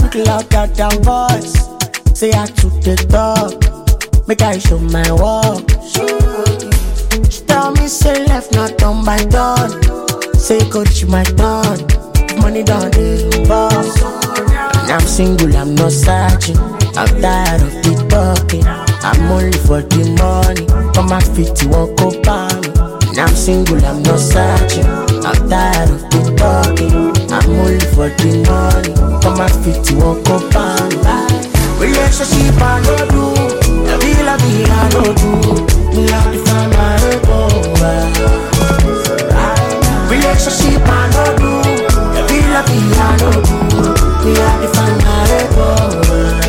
speak louder than voice. Say I took the talk, make I show my work. She tell me say left not done by done. Say coach my turn, money down the boss. I'm single, I'm not searching. I'm tired of the talking. I'm only for the money. On my feet, you won't go by me. I'm single, I'm not searching. I'm tired of the talking. I'm only for the money. On my feet, you won't go by me. Relationship, I no do. La vida, I no do. Me have to find my rebel. Relationship, I no do. La vida, I no do. Me have to find my rebel.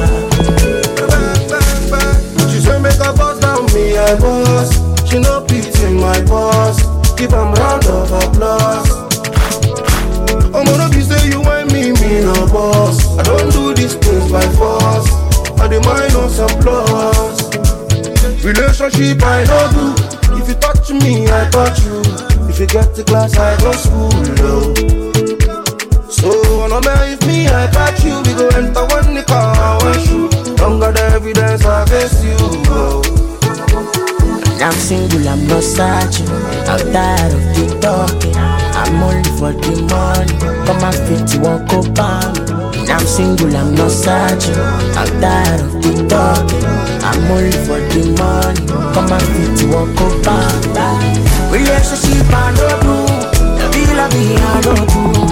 She say make a boss down me, I boss. She no pity my boss. Give am round of applause. I'm gonna be say you want me no boss. I don't do these things by force. I demand on some plus. Relationship I don't do. If you touch me, I touch you. If you get to class, I go school. No. So no matter if me, I catch you. We go enter one the car, one shoot. Don't got the evidence against you. No. I'm single, I'm not searching. I'm tired of the talking. I'm only for the money. Come and fit, you won't go by me. I'm single, I'm not searching. I'm tired of the talking. I'm only for the money. Come and fit, you won't go by me. Relationship, I don't do. La vida, I don't do.